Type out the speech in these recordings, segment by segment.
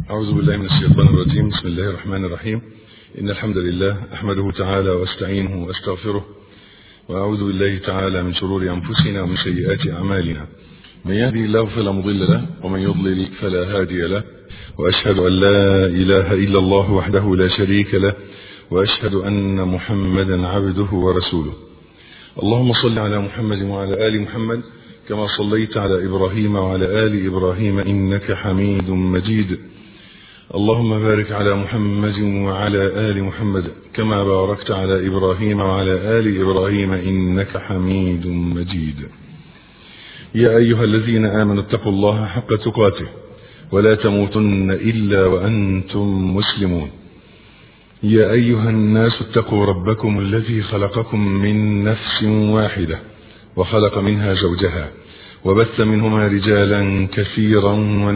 أعوذ بالله من الشيطان الرجيم. بسم الله الرحمن الرحيم. إن الحمد لله أحمده تعالى واستعينه واستغفره، وأعوذ بالله تعالى من شرور أنفسنا ومن سيئات أعمالنا. من يهدي الله فلا مضل له، ومن يضلل فلا هادي له، وأشهد أن لا إله إلا الله وحده لا شريك له، وأشهد أن محمدا عبده ورسوله. اللهم صل على محمد وعلى آل محمد كما صليت على إبراهيم وعلى آل إبراهيم إنك حميد مجيد. اللهم بارك على محمد وعلى آل محمد كما باركت على إبراهيم وعلى آل إبراهيم إنك حميد مجيد. يا أيها الذين آمنوا اتقوا الله حق تقاته ولا تموتن إلا وأنتم مسلمون. يا أيها الناس اتقوا ربكم الذي خلقكم من نفس واحدة وخلق منها زوجها وبث منهما رجالا كثيرا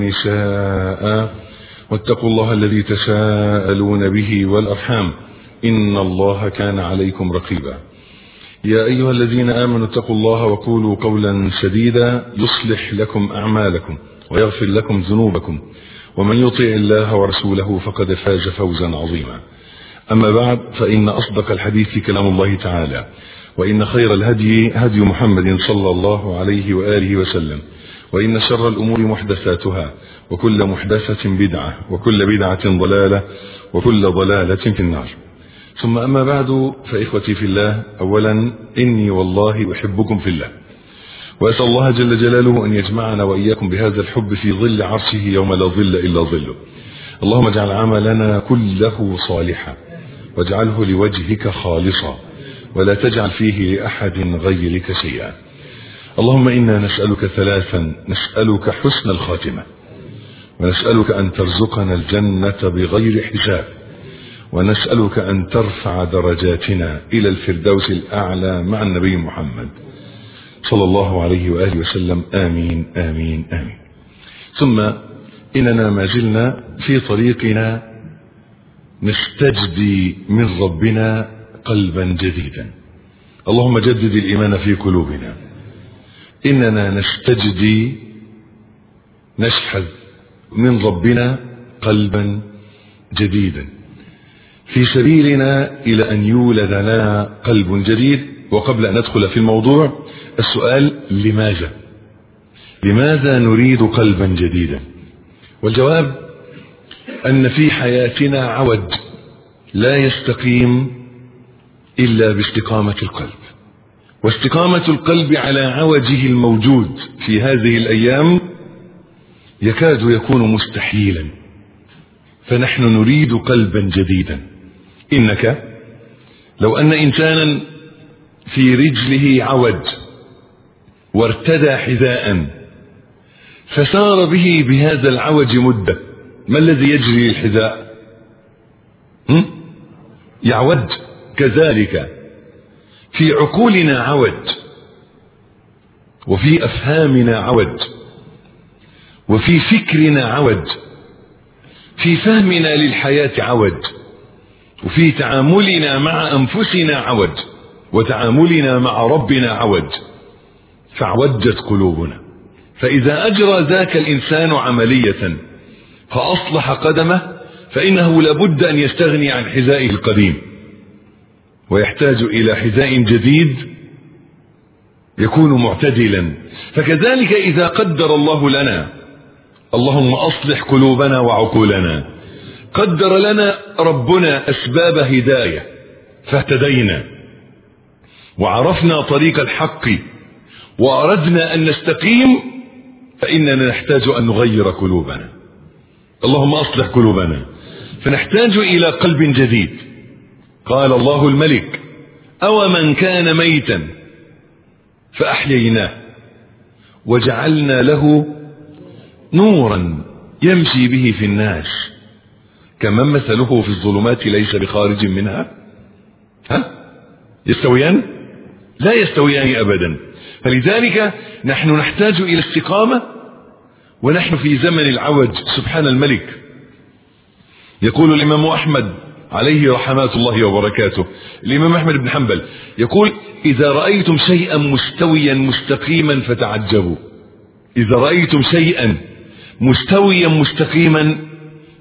ونساء، واتقوا الله الذي تساءلون به والأرحام إن الله كان عليكم رقيبا. يا أيها الذين آمنوا اتقوا الله وقولوا قولا سديدا يصلح لكم أعمالكم ويغفر لكم ذنوبكم، ومن يطع الله ورسوله فقد فاز فوزا عظيما. أما بعد، فإن أصدق الحديث كلام الله تعالى، وإن خير الهدي هدي محمد صلى الله عليه وآله وسلم، وإن شر الأمور محدثاتها، وكل محدثة بدعة، وكل بدعة ضلالة، وكل ضلالة في النار. ثم أما بعد، فإخوتي في الله، أولا إني والله أحبكم في الله، وأسأل الله جل جلاله أن يجمعنا وإياكم بهذا الحب في ظل عرشه يوم لا ظل إلا ظله. اللهم اجعل عملنا كله صالحا، واجعله لوجهك خالصا، ولا تجعل فيه لأحد غيرك شيئا. اللهم إنا نسألك ثلاثا: نسألك حسن الخاتمة، ونسألك أن ترزقنا الجنة بغير حساب، ونسألك أن ترفع درجاتنا إلى الفردوس الأعلى مع النبي محمد صلى الله عليه وآله وسلم. آمين آمين آمين. ثم إننا ما زلنا في طريقنا نستجدي من ربنا قلبا جديدا. اللهم جدد الإيمان في قلوبنا. إننا نستجدي، نشحذ من ربنا قلبا جديدا في سبيلنا إلى أن يولد لنا قلب جديد. وقبل أن ندخل في الموضوع، السؤال: لماذا نريد قلبا جديدا؟ والجواب أن في حياتنا عوج لا يستقيم إلا باستقامة القلب، واستقامة القلب على عوجه الموجود في هذه الأيام يكاد يكون مستحيلا. فنحن نريد قلبا جديدا. إنك لو أن إنسانا في رجله عوج وارتدى حذاء فسار به بهذا العوج مدة، ما الذي يجري للحذاء؟ يعوج. كذلك في عقولنا عوج، وفي أفهامنا عوج، وفي فكرنا عوج، في فهمنا للحياة عوج، وفي تعاملنا مع أنفسنا عوج، وتعاملنا مع ربنا عوج. فعوجت قلوبنا. فإذا أجرى ذاك الإنسان عملية فأصلح قدمه، فإنه لابد أن يستغني عن حذائه القديم، ويحتاج إلى حذاء جديد يكون معتدلا. فكذلك إذا قدر الله لنا، اللهم أصلح قلوبنا وعقولنا، قدر لنا ربنا أسباب هداية فاهتدينا وعرفنا طريق الحق وأردنا أن نستقيم، فإننا نحتاج أن نغير قلوبنا. اللهم أصلح قلوبنا. فنحتاج إلى قلب جديد. قال الله الملك: أو من كان ميتا فأحييناه وجعلنا له نورا يمشي به في الناس كمن مثله في الظلمات ليس بخارج منها. يستويان؟ لا يستويان أبدا. فلذلك نحن نحتاج إلى استقامة، ونحن في زمن العوج. سبحان الملك. يقول الإمام أحمد عليه رحمات الله وبركاته، الإمام أحمد بن حنبل يقول: إذا رأيتم شيئا مستويا مستقيما فتعجبوا. إذا رأيتم شيئا مستويا مستقيما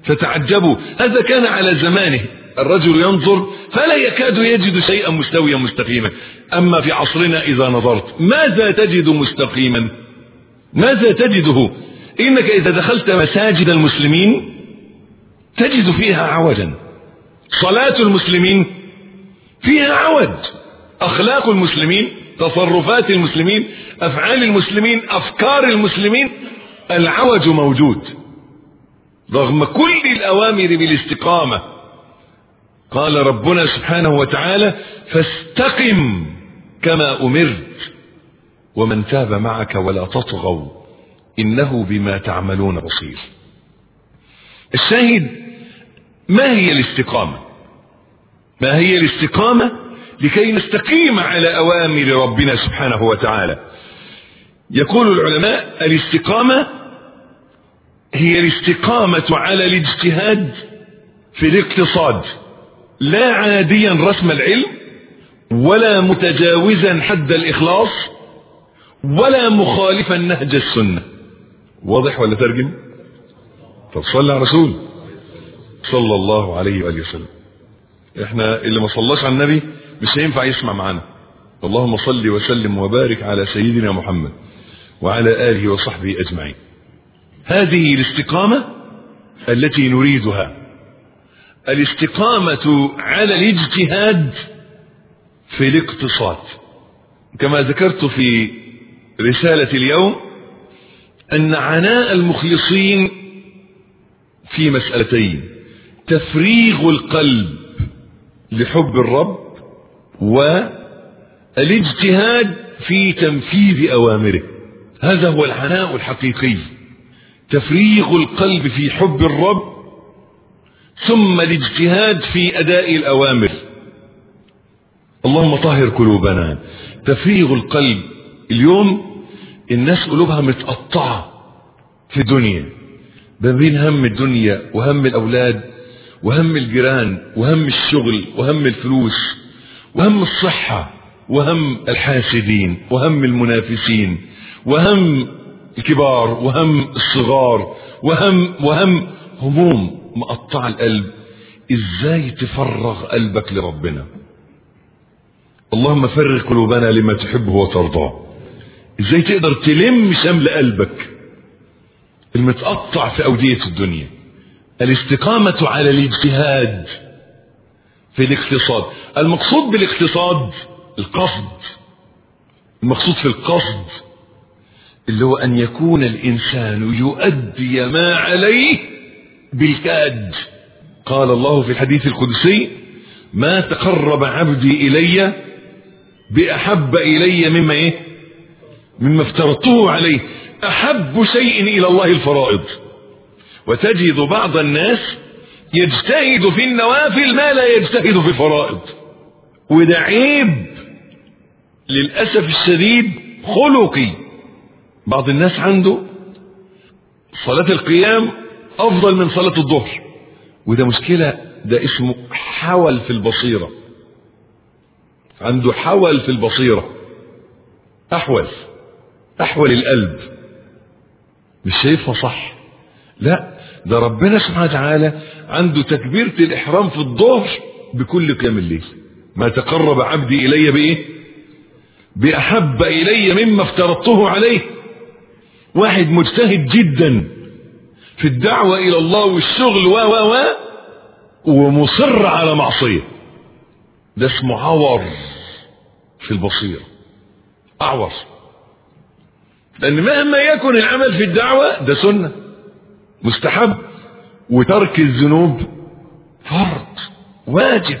فتعجبوا. هذا كان على زمانه، الرجل ينظر فلا يكاد يجد شيئا مستويا مستقيما. أما في عصرنا إذا نظرت ماذا تجد مستقيما؟ ماذا تجده؟ إنك إذا دخلت مساجد المسلمين تجد فيها عوجا. صلاة المسلمين فيها عوج، أخلاق المسلمين، تصرفات المسلمين، أفعال المسلمين، أفكار المسلمين، العوج موجود رغم كل الأوامر بالاستقامة. قال ربنا سبحانه وتعالى فاستقم كما أمرت ومن تاب معك ولا تطغوا إنه بما تعملون بصير. الشاهد، ما هي الاستقامة؟ ما هي الاستقامة؟ لكي نستقيم على أوامر ربنا سبحانه وتعالى. يقول العلماء الاستقامة هي الاستقامة على الاجتهاد في الاقتصاد، لا عاديا رسم العلم، ولا متجاوزا حد الإخلاص، ولا مخالفا نهج السنة. واضح ولا ترجم؟ طب صلى على رسول صلى الله عليه وآله وسلم. احنا اللي ما صلاش على النبي مش هينفع يسمع معنا. اللهم صل وسلم وبارك على سيدنا محمد وعلى آله وصحبه أجمعين. هذه الاستقامة التي نريدها، الاستقامة على الاجتهاد في الاقتصاد. كما ذكرت في رسالة اليوم أن عناء المخلصين في مسألتين: تفريغ القلب لحب الرب، والاجتهاد في تنفيذ أوامره. هذا هو العناء الحقيقي، تفريغ القلب في حب الرب ثم الاجتهاد في أداء الأوامر. اللهم طهر قلوبنا. تفريغ القلب. اليوم الناس قلوبها متقطعة في الدنيا، بين هم الدنيا وهم الأولاد وهم الجيران وهم الشغل وهم الفلوس وهم الصحة وهم الحاسدين وهم المنافسين وهم الكبار وهم الصغار وهم هموم مقطع القلب. ازاي تفرغ قلبك لربنا؟ اللهم فرغ قلوبنا لما تحبه وترضاه. ازاي تقدر تلم شمل قلبك المتقطع في أودية الدنيا؟ الاستقامة على الاجتهاد في الاقتصاد. المقصود بالاقتصاد القصد. المقصود في القصد اللي هو أن يكون الإنسان يؤدي ما عليه بالكاد. قال الله في الحديث القدسي: ما تقرب عبدي إلي بأحب إلي مما افترضته عليه. أحب شيء إلى الله الفرائض. وتجد بعض الناس يجتهد في النوافل ما لا يجتهد في الفرائض، وده عيب للأسف الشديد خلقي. بعض الناس عنده صلاة القيام أفضل من صلاة الظهر، وده مشكلة. ده اسمه حول في البصيرة. عنده حول في البصيرة، أحول القلب، مش شايفها صح. لا، ده ربنا سبحانه وتعالى عنده تكبيرة الإحرام في الظهر بكل قيام الليل. ما تقرب عبدي إلي بأحب إلي مما افترضته عليه. واحد مجتهد جدا في الدعوة إلى الله والشغل ومصر على معصية، ده اسمه عور في البصيرة. أعور، لأن مهما يكن العمل في الدعوة ده سنة مستحب، وترك الذنوب فرض واجب،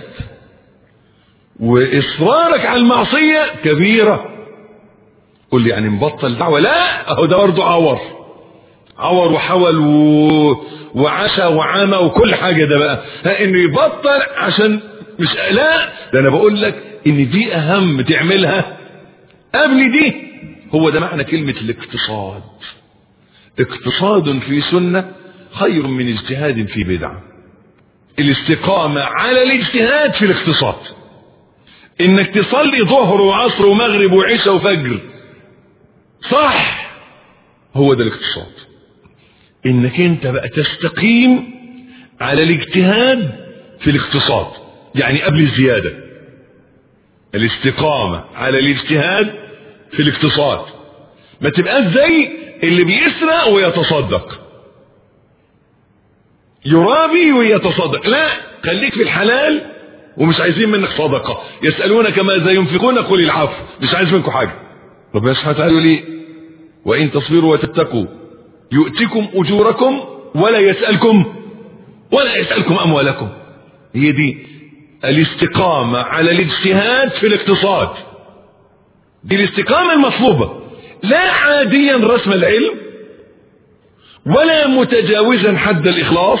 وإصرارك على المعصية كبيرة. قل لي يعني مبطل دعوة؟ لا، أهو ده برضه عور وحول وعشا وعامة وكل حاجة. ده بقى إنه يبطل عشان مش، لا، ده أنا بقول لك إن دي أهم تعملها قبل دي. هو ده معنى كلمة الاقتصاد. اقتصاد في سنة خير من اجتهاد في بدعة. الاستقامة على الاجتهاد في الاقتصاد، انك تصلي ظهر وعصر ومغرب وعشاء وفجر صح، هو ده الاقتصاد. انك انت بقى تستقيم على الاجتهاد في الاقتصاد، يعني قبل الزيادة. الاستقامة على الاجتهاد في الاقتصاد، ما تبقاش زي اللي بيسرق ويتصدق، يرابي ويتصدق. لا، خليك في الحلال ومش عايزين منك صدقة. يسألونك ماذا ينفقون قل العفو، مش عايز منكم حاجة. ربنا سبحانه وتعالى يقول لي وإن تصبروا وتتقوا يؤتكم أجوركم ولا يسألكم أموالكم. هي دي الاستقامة على الاجتهاد في الاقتصاد، دي الاستقامة المطلوبة. لا عاديا رسم العلم، ولا متجاوزا حد الإخلاص،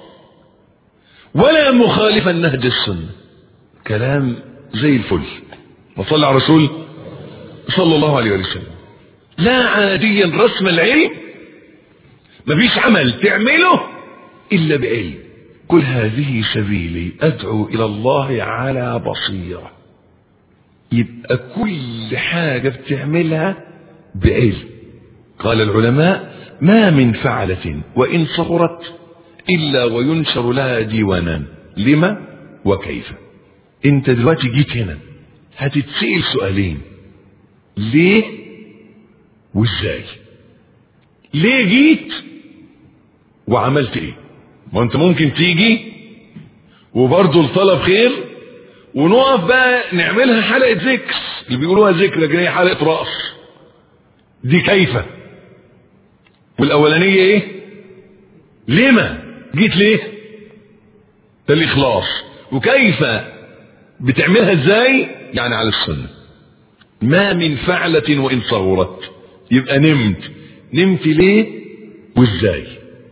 ولا مخالفا نهج السنة. كلام زي الفل. وصلى على رسول صلى الله عليه وسلم. لا عاديا رسم العلم، مفيش عمل تعمله إلا بعلم. قل هذه سبيلي أدعو إلى الله على بصيرة. يبقى كل حاجة بتعملها بعلم. قال العلماء ما من فعلة وإن صغرت إلا وينشر لها ديوانان، لما وكيف. انت دلوقتي جيت هنا هتتسأل سؤالين: ليه وازاي؟ ليه جيت وعملت ايه؟ ما انت ممكن تيجي وبرضه الطلب خير ونقف بقى نعملها حلقة ذكر، اللي بيقولوها ذكر لكن هي حلقة رأس. دي كيفة. والاولانية ايه؟ لما جيت ليه؟ ده الاخلاص. وكيف بتعملها ازاي؟ يعني على السنة. ما من فعلة وإن صغرت. يبقى نمت ليه وازاي؟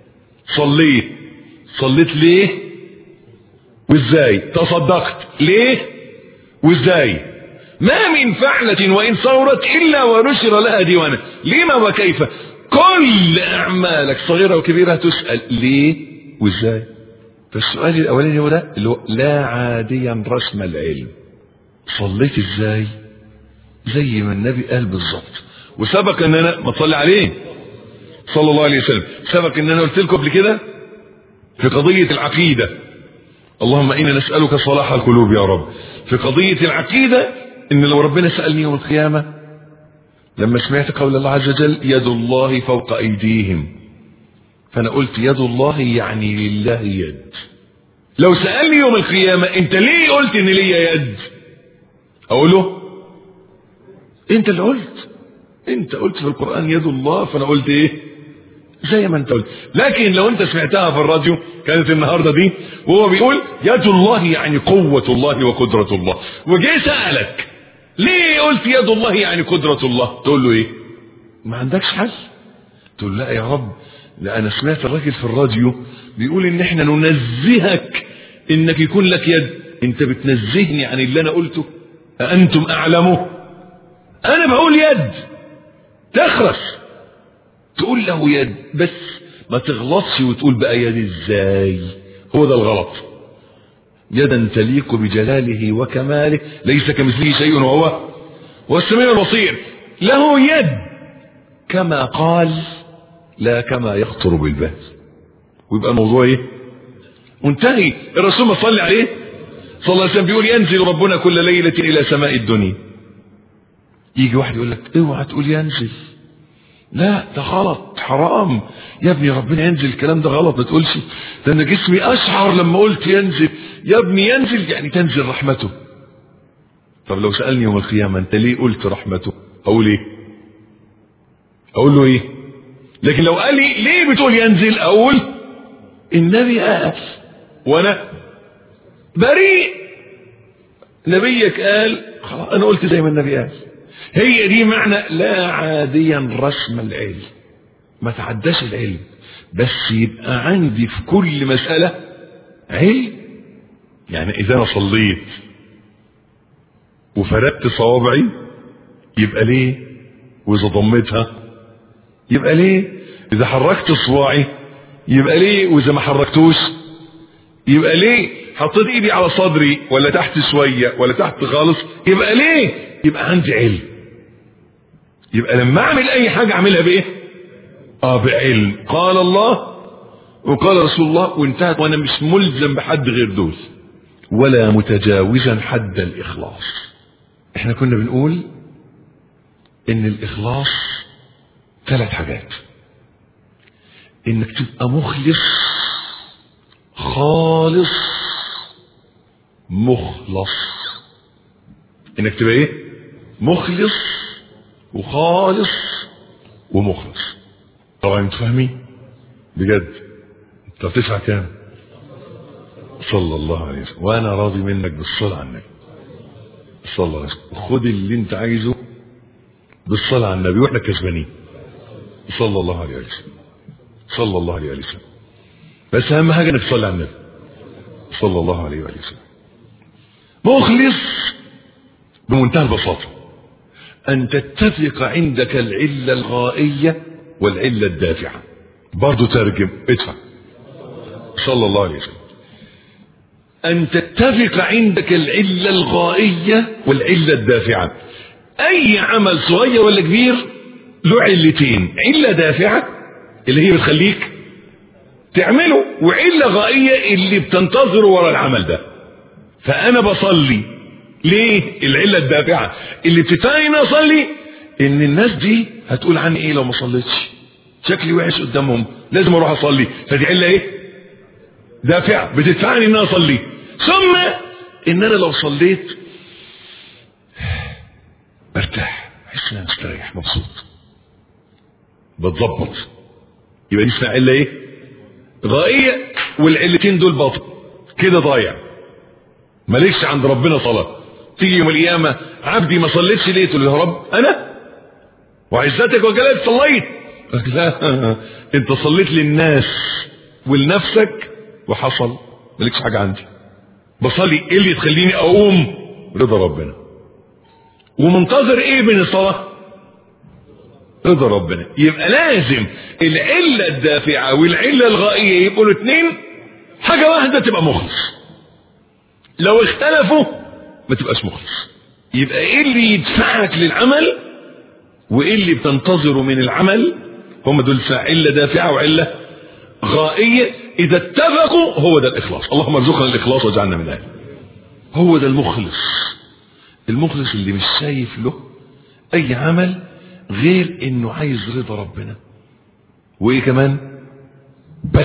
صليت ليه وازاي؟ تصدقت ليه وازاي؟ ما من فعلة وإن صغرت إلا ونشر لها ديوانا، لما وكيف. كل أعمالك صغيرة وكبيرة تسأل ليه وازاي. فالسؤال الأولاني هو ده اللي هو لا عاديا رسم العلم. صليت ازاي؟ زي ما النبي قال بالظبط. وسبق ان انا ما تصلي عليه صلى الله عليه وسلم، سبق ان انا قلت لكم قبل كده في قضية العقيدة، اللهم إنا نسألك صلاح القلوب يا رب. في قضية العقيدة ان لو ربنا سألني يوم القيامة لما سمعت قول الله عز وجل يد الله فوق أيديهم، فأنا قلت يد الله يعني لله يد. لو سألني يوم القيامة انت ليه قلت ان ليا يد؟ اقول له انت اللي قلت، انت قلت في القرآن يد الله، فانا قلت ايه زي ما انت قلت. لكن لو انت سمعتها في الراديو كانت النهاردة دي وهو بيقول يد الله يعني قوة الله وقدرة الله، وجي سألك ليه قلت يد الله يعني قدرة الله، تقول له ايه؟ ما عندكش حل. تقول لا يا رب، لا انا سمعت الراجل في الراديو بيقول ان احنا ننزهك انك يكون لك يد. انت بتنزهني عن اللي انا قلته؟ أأنتم أعلموا؟ انا بقول يد تخرس، تقول له يد بس ما تغلطش وتقول بقى يد ازاي. هو ده الغلط. يدا تليق بجلاله وكماله ليس كمثله شيء وهو السميع البصير. له يد كما قال لا كما يخطر بالبال. ويبقى الموضوع ايه؟ منتهي. الرسول ما صلى عليه صلى الله عليه وسلم بيقول ينزل ربنا كل ليلة الى سماء الدنيا. يجي واحد يقول لك اوعى تقول ينزل، لا ده غلط حرام يا ابني، ربنا ينزل الكلام ده غلط، ما تقولش ده انا جسمي اشعر لما قلت ينزل. يا ابني ينزل يعني تنزل رحمته. طب لو سألني يوم القيامة انت ليه قلت رحمته، اقول ايه؟ اقول له ايه؟ لكن لو قال لي ليه بتقول ينزل، اقول النبي قال وانا بريء. نبيك قال خلاص انا قلت زي ما النبي قال. هي دي معنى لا عاديا رسم العلم. ما تعداش العلم، بس يبقى عندي في كل مسألة علم. يعني اذا انا صليت وفردت صوابعي يبقى ليه، واذا ضمتها يبقى ليه، اذا حركت صباعي يبقى ليه، واذا ما حركتوش يبقى ليه، حطيت ايدي على صدري ولا تحت شوية ولا تحت خالص يبقى ليه. يبقى عندي علم. يبقى لما اعمل اي حاجة اعملها بايه؟ بعلم. قال الله وقال رسول الله وانتهت، وانا مش ملزم بحد غير دول، ولا متجاوزا حد الإخلاص. احنا كنا بنقول ان الإخلاص 3 حاجات: انك تبقى مخلص، خالص، مخلص. انك تبقى ايه؟ مخلص وخالص ومخلص. طبعا انتوا فاهمين بجد؟ انت بتدفع كام؟ صلى الله عليه وسلم. وانا راضي منك بالصلاة على النبي صلى الله عليه وسلم. خد اللي انت عايزه بالصلاة على النبي واحنا كسبانين صلى الله عليه وسلم. صلى الله عليه وسلم. بس اهم حاجة انك تصلي على النبي صلى الله عليه وسلم. مخلص بمنتهى البساطة ان تتفق عندك العلة الغائية والعلة الدافعة. برضو ترجم، ادفع صلى الله عليه وسلم. ان تتفق عندك العلة الغائية والعلة الدافعة. اي عمل صغير ولا كبير له علتين: علة دافعة اللي هي بتخليك تعمله، وعلة غائية اللي بتنتظر ورا العمل ده. فانا بصلي ليه؟ العلة الدافعة اللي بتدفعني اصلي ان الناس دي هتقول عني ايه لو ما صليتش، شكلي وحش قدامهم، لازم اروح اصلي. فدي علة ايه؟ دافعة بتدفعني ان انا اصلي. ثم ان انا لو صليت برتاح، احس ان انا مستريح مبسوط بتظبط. يبقى دي اسمها علة ايه؟ غائية. والعلتين دول باطل كده ضايع، مالكش عند ربنا صلاة. تيجي يوم القيامة عبدي ما صليتش ليه؟ تقول له يا رب انا وعزتك وجلالك صليت. لا، انت صليت للناس ولنفسك وحصل مالكش حاجة عندي. بصلي ايه اللي تخليني اقوم؟ رضا ربنا. ومنتظر ايه من الصلاة؟ رضا ربنا. يبقى لازم العلة الدافعة والعلة الغائية يبقوا الاثنين حاجة واحدة تبقى مخلص. لو اختلفوا ما تبقاش مخلص. يبقى ايه اللي يدفعك للعمل وايه اللي بتنتظره من العمل؟ هم دول علة دافعة وعلة غائية. اذا اتفقوا هو ده الاخلاص. اللهم ارزقنا الاخلاص واجعلنا من اهله. هو ده المخلص. المخلص اللي مش شايف له اي عمل غير انه عايز رضا ربنا. وايه كمان؟ بس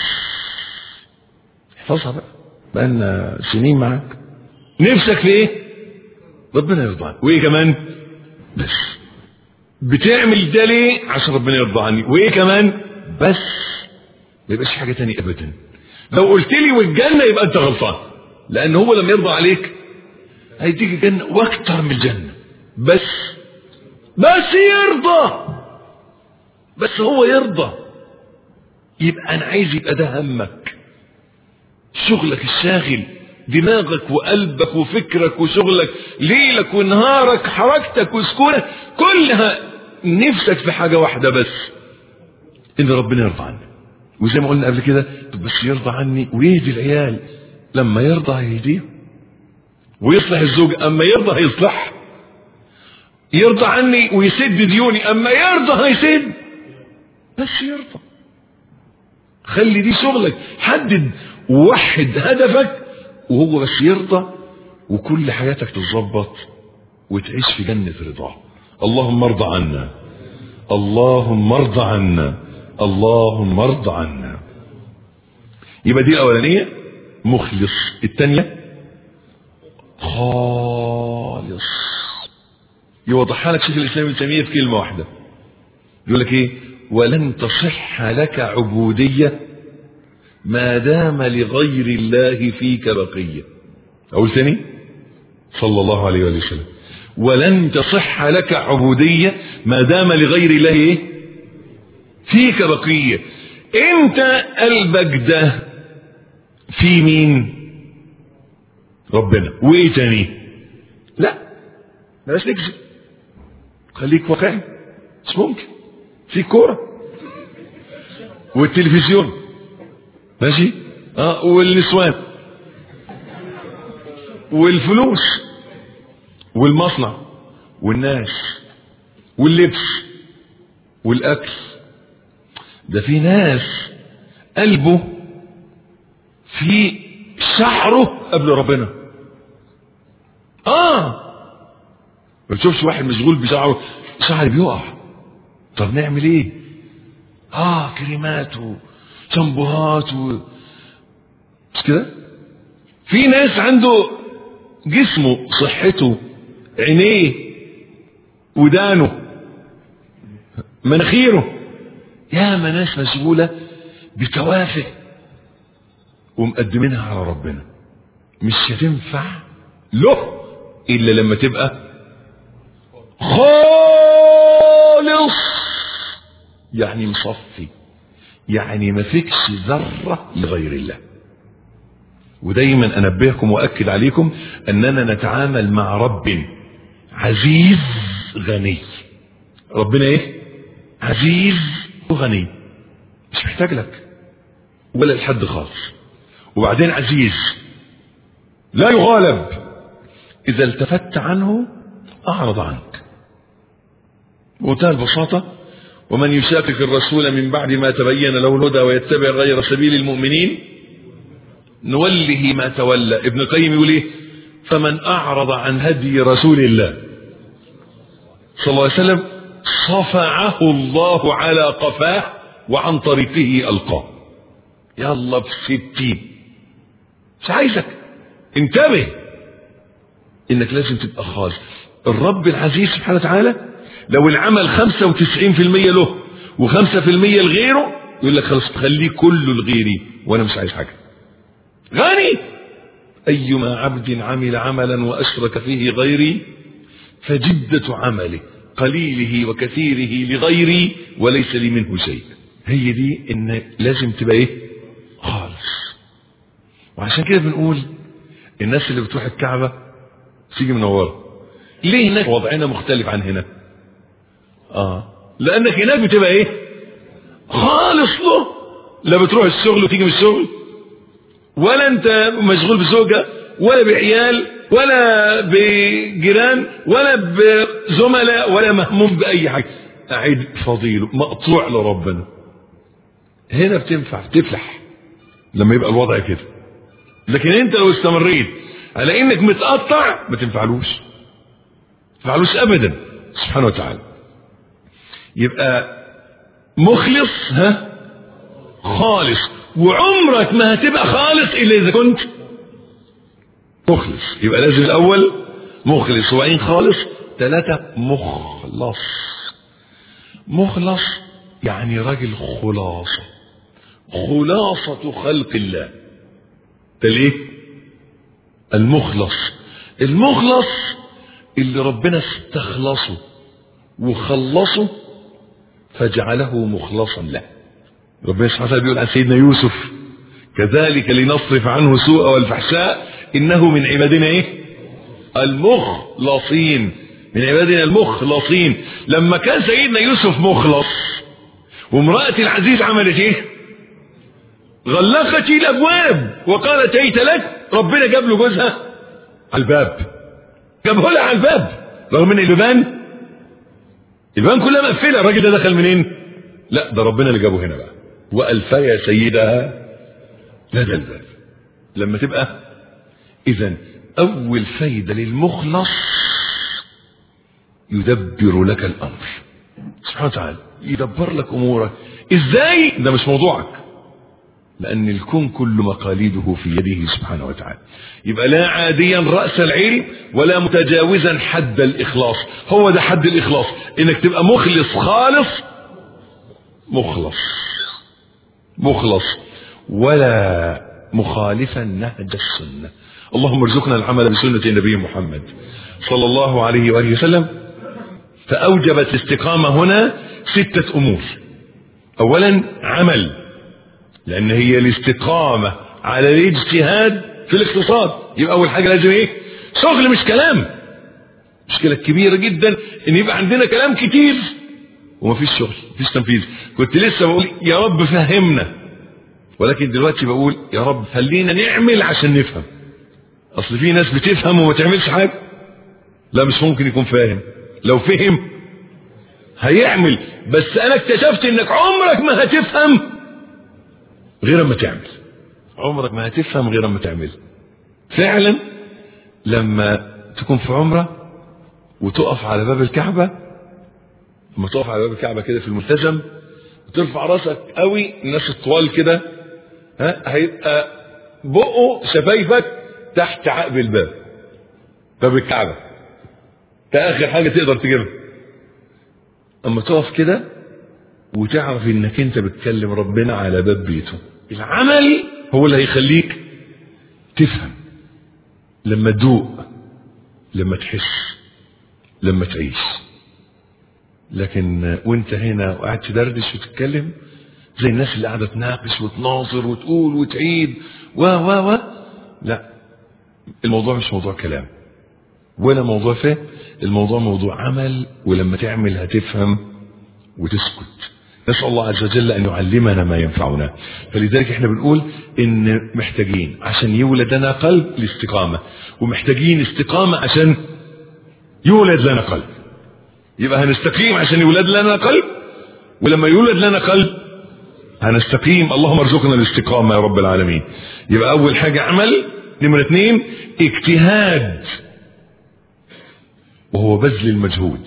احفظها بقى، بقالنا سنين معاك. نفسك في ايه؟ ربنا يرضى عنك. وايه كمان؟ بس. بتعمل ده ليه؟ عشان ربنا يرضى عني. وايه كمان؟ بس. ما يبقاش حاجة تانية ابدا. لو قلت لي والجنة يبقى انت غلطان، لان هو لما يرضى عليك هيديك الجنة واكتر من الجنة. بس يرضى، بس هو يرضى. يبقى انا عايز يبقى ده همك، شغلك الشاغل، دماغك وقلبك وفكرك وشغلك، ليلك ونهارك، حركتك وسكونك، كلها نفسك في حاجة واحدة بس: ان ربنا يرضى عني. وزي ما قلنا قبل كده، بس يرضى عني ويهدي العيال. لما يرضى هيهديهم، ويصلح الزوج اما يرضى هيصلح. يرضى عني ويسد ديوني اما يرضى هيسد. بس يرضى. خلي دي شغلك، حدد ووحد هدفك وهو بس يرضى، وكل حياتك تتظبط وتعيش في جنة رضاه. اللهم ارضى عنا، اللهم ارضى عنا، اللهم ارضى عنا. يبقى دي الاولانية مخلص. الثانية خالص. يوضحها لك شيخ الاسلام ابن تيمية في كلمة واحدة، يقول لك ايه؟ ولن تصح لك عبودية ما دام لغير الله فيك بقية. اقول ثاني صلى الله عليه وسلم: ولن تصح لك عبودية ما دام لغير الله ايه؟ فيك بقية. انت قلبك ده في مين؟ ربنا. وايه تاني؟ لا بلاش نكذب، خليك واقعي. مش ممكن. في كورة والتلفزيون ماشي، والنسوان والفلوس والمصنع والناس واللبس والاكل. ده في ناس قلبه في شعره قبل ربنا. ما تشوفش واحد مشغول بشعره، شعري بيقع، طب نعمل ايه؟ كريمات وشامبوهات مش كده. في ناس عنده جسمه، صحته، عينيه، ودانه، مناخيره، ياما ناس مشغولة بتوافه ومقدمينها على ربنا. مش هتنفع له إلا لما تبقى خالص، يعني مصفي، يعني ما فيكش ذرة لغير الله. ودايما أنبهكم وأكد عليكم أننا نتعامل مع رب عزيز غني. ربنا ايه؟ عزيز وغني، مش محتاج لك ولا لحد خالص. وبعدين عزيز لا يغالب، إذا التفت عنه أعرض عنك بمنتهى البساطة. ومن يشاقق الرسول من بعد ما تبين له الهدى ويتبع غير سبيل المؤمنين نوله ما تولى. ابن القيم يقول ايه؟ فمن أعرض عن هدي رسول الله صلى الله عليه وسلم صفعه الله على قفاه وعن طريقه ألقاه. يلا بستين، مش عايزك. انتبه انك لازم تبقى خالص. الرب العزيز سبحانه وتعالى لو العمل 95% له و5% لغيره يقول لك خلاص خليه كله لغيري وانا مش عايز حاجة. غني. ايما عبد عمل عملا واشرك فيه غيري فجدة عمله قليله وكثيره لغيري وليس لي منه شيء. هي دي ان لازم تبقى ايه؟ خالص. وعشان كده بنقول الناس اللي بتروح الكعبة تيجي منورة. ليه هناك وضعنا مختلف عن هنا؟ لانك هناك بتبقى ايه؟ خالص له. لا بتروح الشغل وتيجي من الشغل، ولا انت مشغول بزوجة ولا بعيال ولا بجيران ولا بزملاء ولا مهموم بأي حاجة، قاعد فضيله مقطوع لربنا. هنا بتنفع تفلح لما يبقى الوضع كده. لكن انت لو استمريت على انك متقطع ما تنفعلوش ابدا سبحانه وتعالى. يبقى مخلص خالص. وعمرك ما هتبقى خالص الا اذا كنت مخلص. يبقى لازم الاول مخلص، وبعدين خالص، 3 مخلص يعني راجل خلاصة خلق الله. ده ليه؟ المخلص اللي ربنا استخلصه وخلصه فجعله مخلصا له. ربنا سبحانه وتعالى بيقول عن سيدنا يوسف كذلك لنصرف عنه سوء والفحشاء إنه من عبادنا ايه؟ المخلصين. من عبادنا المخلصين. لما كان سيدنا يوسف مخلص وامرأة العزيز عملت ايه؟ غلقت الابواب وقالت هيت لك. ربنا جاب له جوزها على الباب، جابه لها على الباب رغم ان البيبان كلها مقفله. الراجل ده دخل منين؟ لا ده ربنا اللي جابه هنا بقى. والفيا سيدها لدى الباب. لما تبقى اذا اول فايده للمخلص يدبر لك الامر سبحانه وتعالى، يدبر لك امورك. ازاي؟ ده مش موضوعك، لأن الكون كل مقاليده في يده سبحانه وتعالى. يبقى لا عاديا رأس العلم ولا متجاوزا حد الإخلاص. هو ده حد الإخلاص، إنك تبقى مخلص خالص، مخلص ولا مخالفا نهج السنة. اللهم ارزقنا العمل بسنة النبي محمد صلى الله عليه وآله وسلم. فأوجبت الاستقامة هنا 6 أمور. أولا عمل، لأن هي الاستقامة على الاجتهاد في الاقتصاد. يبقى أول حاجة لازم ايه؟ شغل مش كلام. مشكلة كبيرة جدا ان يبقى عندنا كلام كتير ومفيش شغل، مفيش تنفيذ. كنت لسه بقول يا رب فهمنا، ولكن دلوقتي بقول يا رب خلينا نعمل عشان نفهم. اصل في ناس بتفهم وما تعملش حاجة. لا مش ممكن يكون فاهم، لو فهم هيعمل. بس انا اكتشفت انك عمرك ما هتفهم غير ما تعمل. عمرك ما هتفهم غير ما تعمل. فعلا لما تكون في عمرة وتقف على باب الكعبة، لما تقف على باب الكعبة كده في الملتزم وترفع راسك قوي، الناس الطوال كده هيبقى بقه شفايفك تحت عقب الباب، باب الكعبة، ده اخر حاجة تقدر تجيبها. اما تقف كده وتعرف انك انت بتكلم ربنا على باب بيته. العمل هو اللي هيخليك تفهم، لما تدوق، لما تحس، لما تعيش. لكن وانت هنا وقاعد تدردش وتتكلم زي الناس اللي قاعده تناقش وتناظر وتقول وتعيد لا، الموضوع مش موضوع كلام ولا موضوع فهم، الموضوع موضوع عمل، ولما تعمل هتفهم وتسكت. نسأل الله عز وجل أن يعلمنا ما ينفعنا. فلذلك احنا بنقول إن محتاجين عشان يولد لنا قلب الاستقامة، ومحتاجين استقامة عشان يولد لنا قلب. يبقى هنستقيم عشان يولد لنا قلب، ولما يولد لنا قلب هنستقيم. اللهم ارزقنا الاستقامة يا رب العالمين. يبقى أول حاجة عمل. نمرة 2 اجتهاد، وهو بذل المجهود.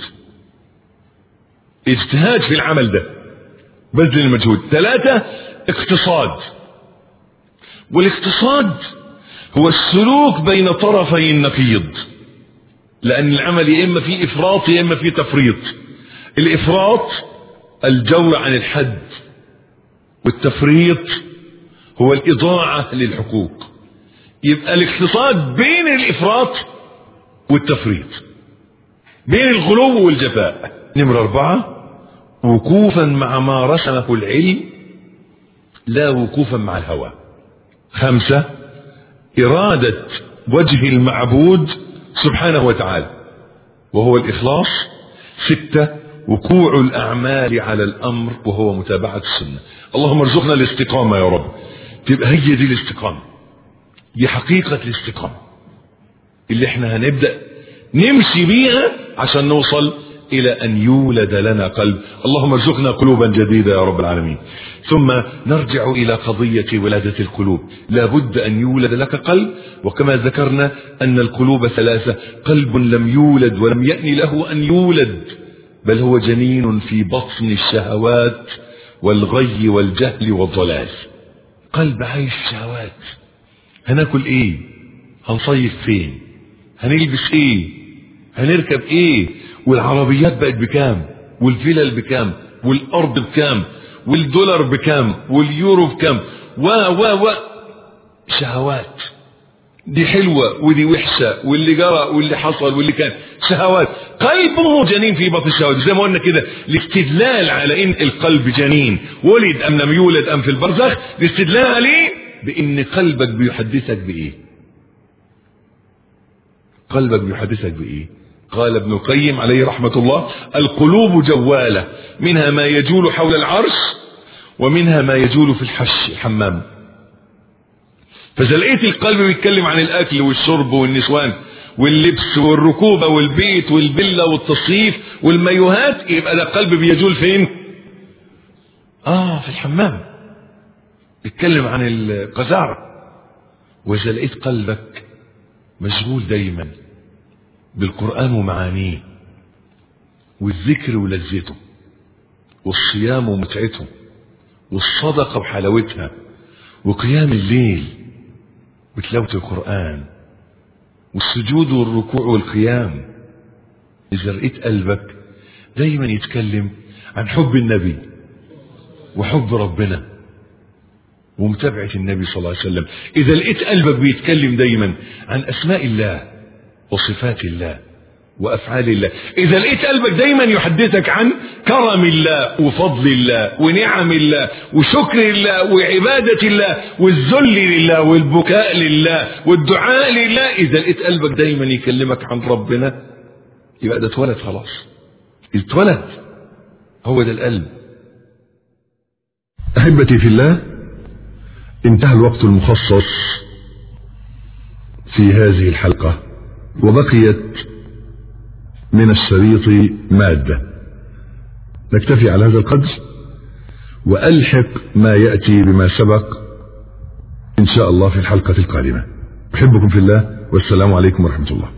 اجتهاد في العمل ده، بذل المجهود. 3 اقتصاد، والاقتصاد هو السلوك بين طرفي النقيض، لأن العمل يا إما فيه إفراط يا إما فيه تفريط. الإفراط الجور عن الحد، والتفريط هو الإضاعة للحقوق. يبقى الاقتصاد بين الإفراط والتفريط، بين الغلو والجفاء. نمرة 4 وقوفا مع ما رسمه العلم، لا وقوفا مع الهوى. 5 إرادة وجه المعبود سبحانه وتعالى وهو الإخلاص. 6 وقوع الأعمال على الأمر وهو متابعة السنة. اللهم ارزقنا الاستقامة يا رب. تبقى هي دي الاستقامة، دي حقيقة الاستقامة اللي احنا هنبدأ نمشي بيها عشان نوصل إلى أن يولد لنا قلب. اللهم ارزقنا قلوبا جديدة يا رب العالمين. ثم نرجع إلى قضية ولادة القلوب. لا بد أن يولد لك قلب، وكما ذكرنا أن القلوب 3: قلب لم يولد ولم يأن له أن يولد، بل هو جنين في بطن الشهوات والغي والجهل والضلال. قلب عايش شهوات، هناكل ايه، هنصيف فين، هنلبس ايه، هنركب ايه، والعربيات بقت بكام، والفلل بكام، والارض بكام، والدولار بكام، واليورو بكام، شهوات. دي حلوة ودي وحشة، واللي جرى واللي حصل واللي كان، شهوات. قلبه جنين في بطن الشهوات. زي ما قلنا كده، الاستدلال على ان القلب جنين ولد ام لم يولد ام في البرزخ، الاستدلال عليه بان قلبك بيحدثك بايه. قلبك بيحدثك بايه؟ قال ابن القيم عليه رحمة الله: القلوب جوالة، منها ما يجول حول العرش ومنها ما يجول في الحمام. فإذا لقيت القلب بيتكلم عن الأكل والشرب والنسوان واللبس والركوبة والبيت والبلة والتصريف والمايوهات، يبقى ده قلب بيجول فين؟ في الحمام، بيتكلم عن القذارة. وإذا لقيت قلبك مشغول دايما بالقرآن ومعانيه، والذكر ولذته، والصيام ومتعته، والصدقة وحلاوتها، وقيام الليل وتلاوة القرآن، والسجود والركوع والقيام، إذا لقيت قلبك دايما يتكلم عن حب النبي وحب ربنا ومتابعة النبي صلى الله عليه وسلم، إذا لقيت قلبك بيتكلم دايما عن أسماء الله وصفات الله وأفعال الله، إذا لقيت قلبك دايما يحدثك عن كرم الله وفضل الله ونعم الله وشكر الله وعبادة الله والذل لله والبكاء لله والدعاء لله، إذا لقيت قلبك دايما يكلمك عن ربنا، يبقى ده اتولد خلاص، اتولد، هو ده القلب. أحبتي في الله، انتهى الوقت المخصص في هذه الحلقة، وبقيت من الشريط مادة. نكتفي على هذا القدر، وألحق ما يأتي بما سبق إن شاء الله في الحلقة القادمة. أحبكم في الله، والسلام عليكم ورحمة الله.